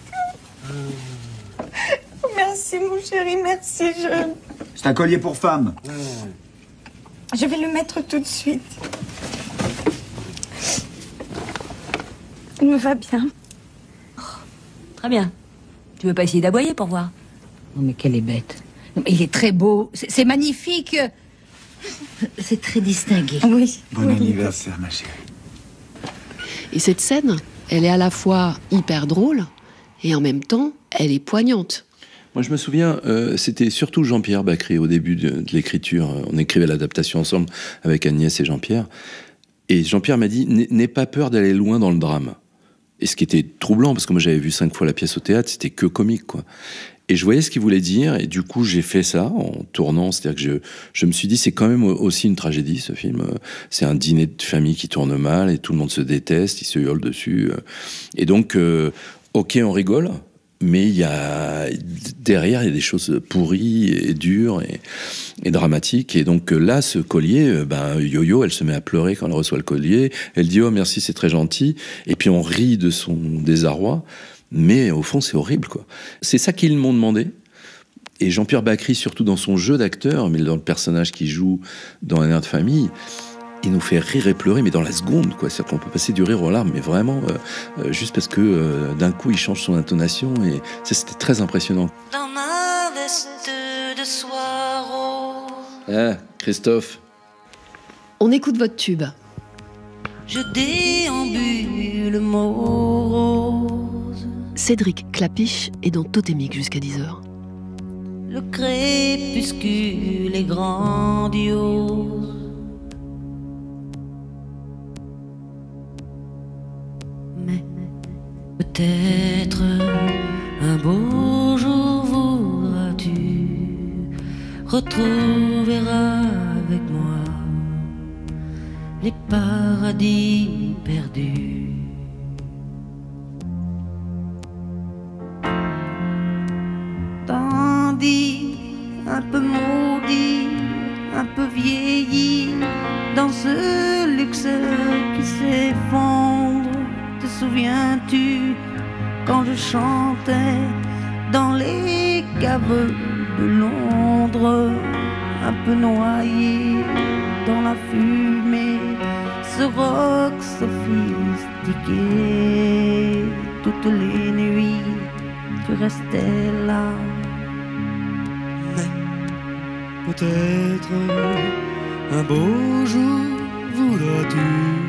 Merci, mon chéri, merci. C'est un collier pour femme. Je vais le mettre tout de suite. Il me va bien. Très bien. Tu veux pas essayer d'aboyer pour voir? Non, mais quelle est bête. Non, mais il est très beau, c'est magnifique. C'est très distingué. Oui. Bon anniversaire, ma chérie. Et cette scène, elle est à la fois hyper drôle et en même temps, elle est poignante. Moi, je me souviens, c'était surtout Jean-Pierre Bacri au début de l'écriture. On écrivait l'adaptation ensemble avec Agnès et Jean-Pierre. Et Jean-Pierre m'a dit, n'aie pas peur d'aller loin dans le drame. Et ce qui était troublant, parce que moi j'avais vu 5 fois la pièce au théâtre, c'était que comique, quoi. Et je voyais ce qu'il voulait dire, et du coup j'ai fait ça en tournant, c'est-à-dire que je me suis dit c'est quand même aussi une tragédie ce film, c'est un dîner de famille qui tourne mal, et tout le monde se déteste, ils se hurlent dessus, et donc ok on rigole, mais derrière il y a des choses pourries et dures et dramatiques, et donc là ce collier, Yo-Yo elle se met à pleurer quand elle reçoit le collier, elle dit oh merci c'est très gentil, et puis on rit de son désarroi. Mais au fond, c'est horrible, quoi. C'est ça qu'ils m'ont demandé. Et Jean-Pierre Bacri, surtout dans son jeu d'acteur, mais dans le personnage qu'il joue dans Un air de famille, il nous fait rire et pleurer, mais dans la seconde, quoi. C'est-à-dire qu'on peut passer du rire aux larmes, mais vraiment, juste parce que d'un coup, il change son intonation. Et ça, c'était très impressionnant. Dans ma veste de soie rose. Ah, Christophe. On écoute votre tube. Je déambule morose. Cédric Klapisch est dans Totémique jusqu'à 10h. Le crépuscule est grandiose. Mais peut-être un beau jour voudras-tu retrouver avec moi les paradis perdus. Tandis, un peu maudit, un peu vieilli, dans ce luxe qui s'effondre. Te souviens-tu quand je chantais dans les caves de Londres, un peu noyé dans la fumée, ce rock sophistiqué, toutes les nuits tu restais là. Mais Peut-être un beau jour voudras-tu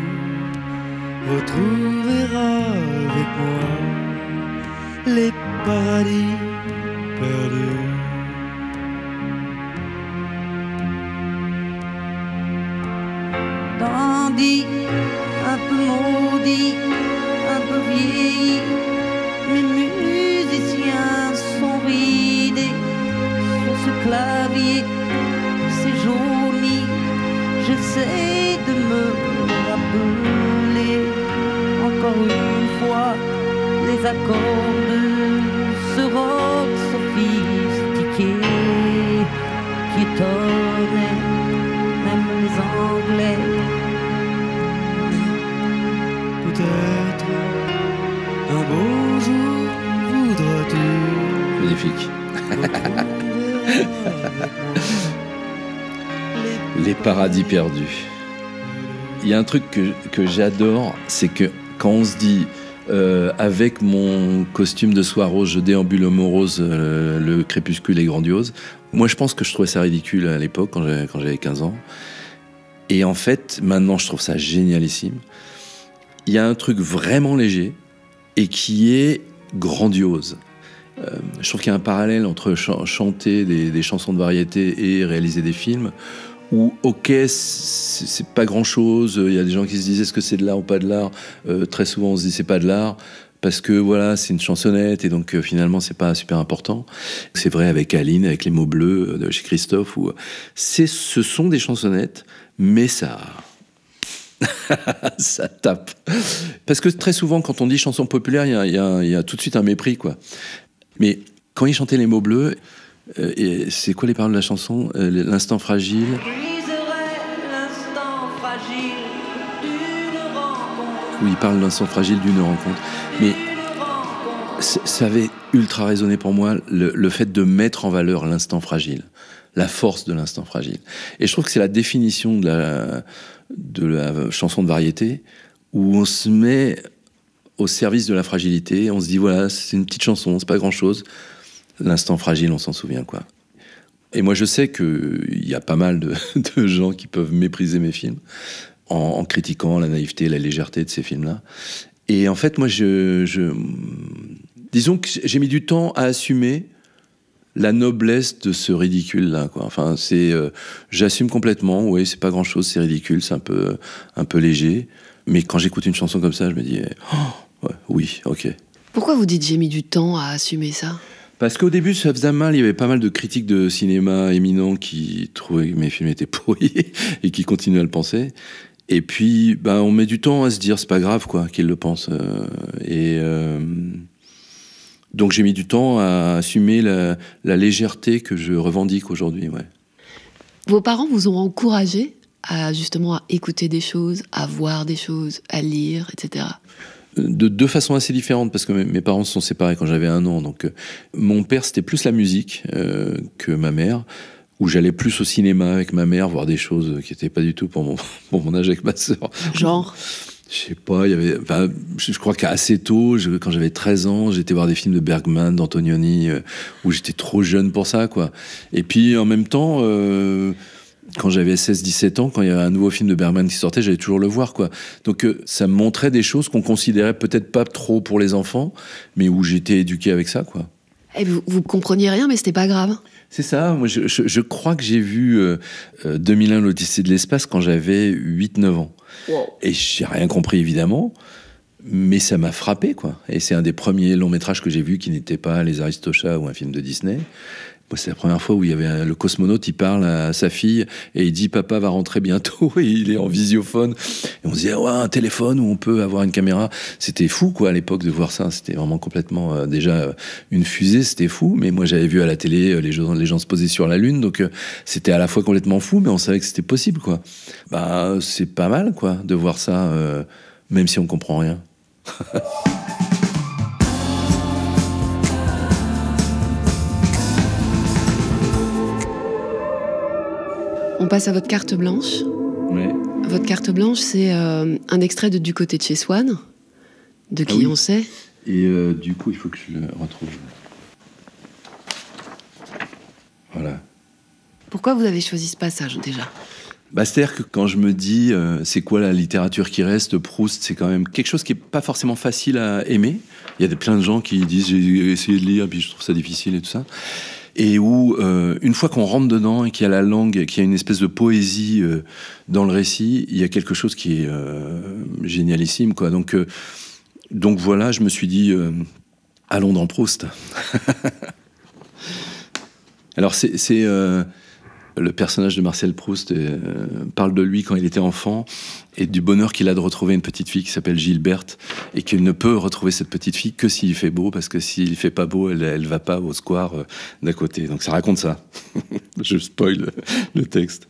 retrouver avec moi les paradis perdus. Dandy, un peu maudit, un peu vieilli, mes musiciens sont ridés sur ce clavier, c'est jauni, j'essaie de me rappeler encore une fois les accords de ce rock sophistiqué qui étonnait même les Anglais. Peut-être un beau jour voudras-tu. Magnifique. Les paradis perdus. Il y a un truc que j'adore, c'est que quand on se dit avec mon costume de soie rose, je déambule au morose, le crépuscule est grandiose. Moi, je pense que je trouvais ça ridicule à l'époque, quand j'avais 15 ans. Et en fait, maintenant, je trouve ça génialissime. Il y a un truc vraiment léger et qui est grandiose. Je trouve qu'il y a un parallèle entre chanter des chansons de variété et réaliser des films où, ok, c'est pas grand-chose. Il y a des gens qui se disent est-ce que c'est de l'art ou pas de l'art. Très souvent, on se dit c'est pas de l'art parce que voilà, c'est une chansonnette et donc finalement, c'est pas super important. C'est vrai avec Aline, avec Les mots bleus de chez Christophe. Ce sont des chansonnettes, mais ça tape. Parce que très souvent, quand on dit chanson populaire, il y a tout de suite un mépris, quoi. Mais quand il chantait Les mots bleus, et c'est quoi les paroles de la chanson ? L'instant fragile. Où il parle de l'instant fragile d'une rencontre. Mais ça avait ultra résonné pour moi, le fait de mettre en valeur l'instant fragile, la force de l'instant fragile. Et je trouve que c'est la définition de la chanson de variété, où on se met au service de la fragilité, on se dit voilà, c'est une petite chanson, c'est pas grand-chose. L'instant fragile, on s'en souvient, quoi. Et moi, je sais qu'il y a pas mal de gens qui peuvent mépriser mes films en critiquant la naïveté, la légèreté de ces films-là. Et en fait, moi, disons que j'ai mis du temps à assumer la noblesse de ce ridicule-là, quoi. Enfin, j'assume complètement, oui, c'est pas grand-chose, c'est ridicule, c'est un peu léger. Mais quand j'écoute une chanson comme ça, je me dis, oh, ouais, oui, ok. Pourquoi vous dites j'ai mis du temps à assumer ça ? Parce qu'au début, ça faisait mal, il y avait pas mal de critiques de cinéma éminents qui trouvaient que mes films étaient pourris et qui continuaient à le penser. Et puis, on met du temps à se dire, c'est pas grave, quoi, qu'ils le pensent. Donc j'ai mis du temps à assumer la légèreté que je revendique aujourd'hui, ouais. Vos parents vous ont encouragé justement à écouter des choses, à voir des choses, à lire, etc. De deux façons assez différentes, parce que mes parents se sont séparés quand j'avais 1 an. Donc, mon père, c'était plus la musique que ma mère, où j'allais plus au cinéma avec ma mère, voir des choses qui n'étaient pas du tout pour mon âge avec ma sœur. Genre Je sais pas, je crois qu'assez tôt, quand j'avais 13 ans, j'étais voir des films de Bergman, d'Antonioni, où j'étais trop jeune pour ça, quoi. Et puis, en même temps, quand j'avais 16-17 ans, quand il y avait un nouveau film de Bergman qui sortait, j'allais toujours le voir, quoi. Donc, ça me montrait des choses qu'on considérait peut-être pas trop pour les enfants, mais où j'étais éduqué avec ça, quoi. Et vous compreniez rien, mais c'était pas grave. C'est ça. Moi, je crois que j'ai vu 2001, l'Odyssée de l'espace quand j'avais 8-9 ans. Wow. Et j'ai rien compris, évidemment, mais ça m'a frappé, quoi. Et c'est un des premiers longs métrages que j'ai vu qui n'était pas Les Aristochats ou un film de Disney. Moi, c'est la première fois où il y avait le cosmonaute, il parle à sa fille et il dit « Papa va rentrer bientôt » et il est en visiophone. Et on se dit « Ouais, un téléphone où on peut avoir une caméra ». C'était fou, quoi, à l'époque, de voir ça. C'était vraiment complètement... déjà, une fusée, c'était fou. Mais moi, j'avais vu à la télé les gens se poser sur la Lune. Donc, c'était à la fois complètement fou, mais on savait que c'était possible, quoi. C'est pas mal, quoi, de voir ça, même si on comprend rien. On passe à votre carte blanche. Ouais. Votre carte blanche, c'est un extrait de Du côté de chez Swann, de Qui on sait. Et du coup, il faut que je le retrouve. Voilà. Pourquoi vous avez choisi ce passage déjà ? C'est-à-dire que quand je me dis c'est quoi la littérature qui reste, Proust, c'est quand même quelque chose qui n'est pas forcément facile à aimer. Il y a plein de gens qui disent j'ai essayé de lire, puis je trouve ça difficile et tout ça. Et où, une fois qu'on rentre dedans et qu'il y a la langue, qu'il y a une espèce de poésie dans le récit, il y a quelque chose qui est génialissime, quoi. Donc voilà, je me suis dit, allons dans Proust. Alors c'est le personnage de Marcel Proust parle de lui quand il était enfant et du bonheur qu'il a de retrouver une petite fille qui s'appelle Gilberte et qu'il ne peut retrouver cette petite fille que s'il fait beau, parce que s'il fait pas beau, elle va pas au square d'à côté. Donc ça raconte ça. Je spoil le texte.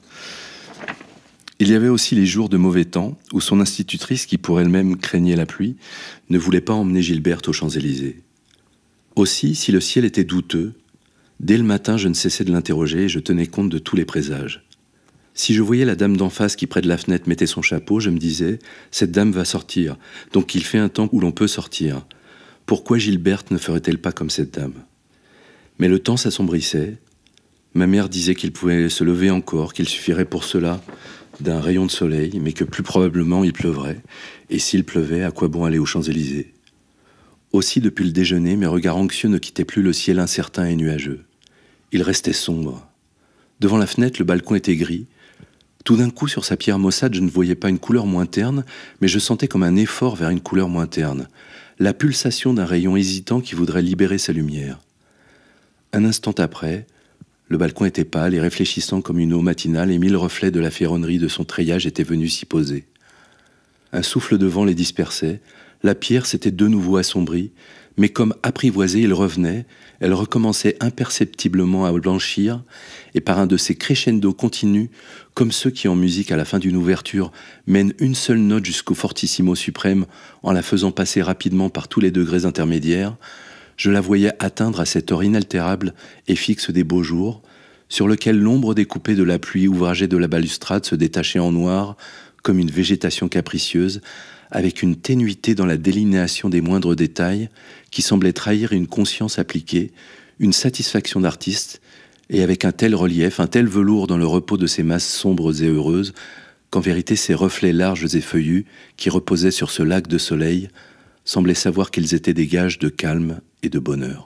Il y avait aussi les jours de mauvais temps où son institutrice, qui pour elle-même craignait la pluie, ne voulait pas emmener Gilberte aux Champs-Élysées. Aussi, si le ciel était douteux, dès le matin, je ne cessais de l'interroger et je tenais compte de tous les présages. Si je voyais la dame d'en face qui, près de la fenêtre, mettait son chapeau, je me disais « Cette dame va sortir, donc il fait un temps où l'on peut sortir. Pourquoi Gilberte ne ferait-elle pas comme cette dame ?» Mais le temps s'assombrissait. Ma mère disait qu'il pouvait se lever encore, qu'il suffirait pour cela d'un rayon de soleil, mais que plus probablement il pleuvrait. Et s'il pleuvait, à quoi bon aller aux Champs-Élysées ? Aussi, depuis le déjeuner, mes regards anxieux ne quittaient plus le ciel incertain et nuageux. Il restait sombre. Devant la fenêtre, le balcon était gris. Tout d'un coup, sur sa pierre maussade, je ne voyais pas une couleur moins terne, mais je sentais comme un effort vers une couleur moins terne, la pulsation d'un rayon hésitant qui voudrait libérer sa lumière. Un instant après, le balcon était pâle et réfléchissant comme une eau matinale, et 1000 reflets de la ferronnerie de son treillage étaient venus s'y poser. Un souffle de vent les dispersait, la pierre s'était de nouveau assombrie, mais comme apprivoisée, il revenait, elle recommençait imperceptiblement à blanchir, et par un de ces crescendo continus, comme ceux qui en musique à la fin d'une ouverture mènent une seule note jusqu'au fortissimo suprême en la faisant passer rapidement par tous les degrés intermédiaires, je la voyais atteindre à cet or inaltérable et fixe des beaux jours, sur lequel l'ombre découpée de la pluie ouvragée de la balustrade se détachait en noir, comme une végétation capricieuse, avec une ténuité dans la délinéation des moindres détails qui semblait trahir une conscience appliquée, une satisfaction d'artiste, et avec un tel relief, un tel velours dans le repos de ces masses sombres et heureuses, qu'en vérité ces reflets larges et feuillus qui reposaient sur ce lac de soleil semblaient savoir qu'ils étaient des gages de calme et de bonheur.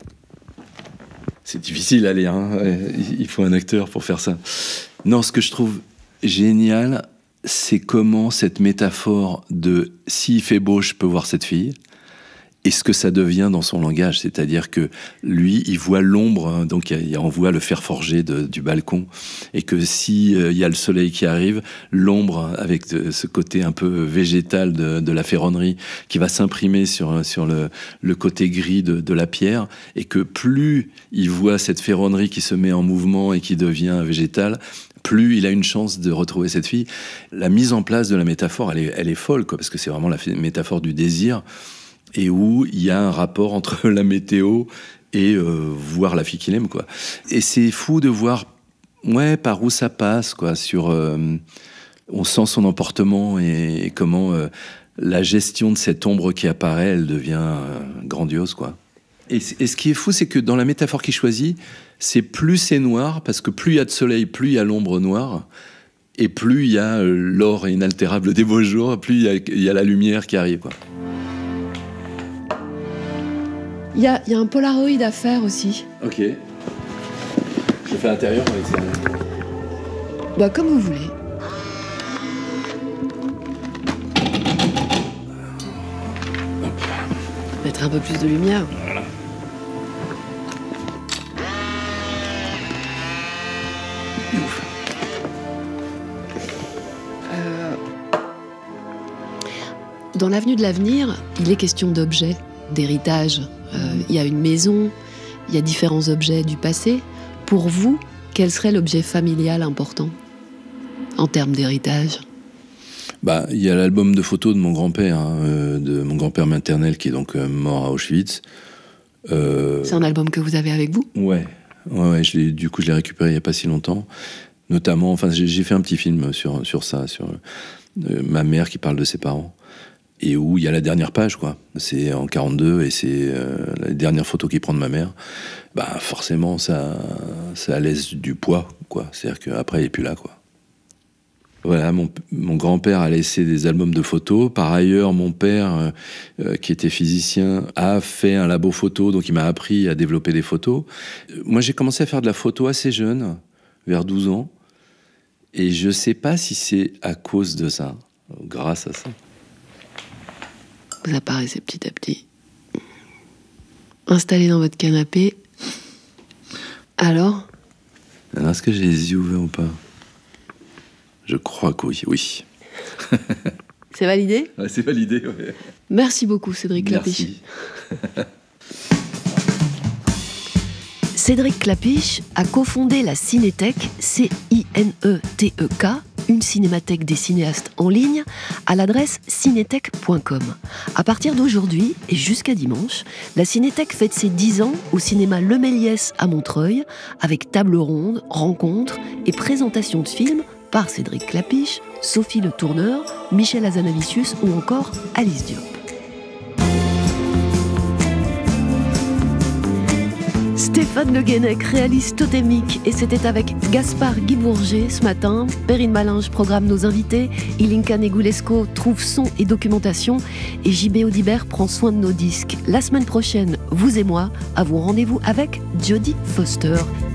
C'est difficile à lire, hein. Il faut un acteur pour faire ça. Non, ce que je trouve génial, c'est comment cette métaphore de « s'il fait beau, je peux voir cette fille », et ce que ça devient dans son langage, c'est-à-dire que lui, il voit l'ombre, donc on voit le fer forgé du balcon, et que si il y a le soleil qui arrive, l'ombre, avec ce côté un peu végétal de la ferronnerie, qui va s'imprimer sur le côté gris de la pierre, et que plus il voit cette ferronnerie qui se met en mouvement et qui devient végétale, plus il a une chance de retrouver cette fille. La mise en place de la métaphore, elle est folle, quoi, parce que c'est vraiment la métaphore du désir, et où il y a un rapport entre la météo et voir la fille qu'il aime, quoi. Et c'est fou de voir par où ça passe, quoi, on sent son emportement et comment la gestion de cette ombre qui apparaît, elle devient grandiose, quoi. Et ce qui est fou, c'est que dans la métaphore qu'il choisit, c'est plus c'est noir, parce que plus il y a de soleil, plus il y a l'ombre noire, et plus il y a l'or inaltérable des beaux jours, plus il y a la lumière qui arrive, quoi. Il y a un Polaroid à faire aussi. Ok. Je fais l'intérieur ou l'extérieur ? Comme vous voulez. Mettre un peu plus de lumière. Voilà. Dans l'Avenue de l'Avenir, il est question d'objets, d'héritage. Il y a une maison, il y a différents objets du passé. Pour vous, quel serait l'objet familial important en termes d'héritage ? Il y a l'album de photos de mon grand-père, de mon grand-père maternel qui est donc mort à Auschwitz. C'est un album que vous avez avec vous ? Ouais, je l'ai récupéré il n'y a pas si longtemps. Notamment, j'ai fait un petit film sur ça, sur ma mère qui parle de ses parents. et où il y a la dernière page, quoi. C'est en 42 et c'est la dernière photo qu'il prend de ma mère. Bah forcément, ça laisse du poids, quoi. C'est-à-dire qu'après, il n'est plus là, quoi. Voilà, mon grand-père a laissé des albums de photos. Par ailleurs, mon père, qui était physicien, a fait un labo photo, donc il m'a appris à développer des photos. Moi, j'ai commencé à faire de la photo assez jeune, vers 12 ans, et je ne sais pas si c'est à cause de ça, grâce à ça. Vous apparaissez petit à petit. Installé dans votre canapé. Alors ? Est-ce que j'ai les yeux ouverts ou pas ? Je crois que oui. C'est validé ? Ouais, c'est validé, ouais. Merci beaucoup, Cédric Clapiche. Merci. Cédric Clapiche a cofondé la Cinétech, CINETEK, une cinémathèque des cinéastes en ligne, à l'adresse cinétech.com. À partir d'aujourd'hui et jusqu'à dimanche, la Cinétech fête ses 10 ans au cinéma Le Méliès à Montreuil, avec table ronde, rencontres et présentations de films par Cédric Clapiche, Sophie Le Tourneur, Michel Hazanavicius ou encore Alice Diop. Stéphane Le Guenec réalise Totémique et c'était avec Gaspard Guy-Bourget ce matin. Perrine Malinge programme nos invités, Ilinka Negulesco trouve son et documentation et JB Audibert prend soin de nos disques. La semaine prochaine, vous et moi avons rendez-vous avec Jodie Foster.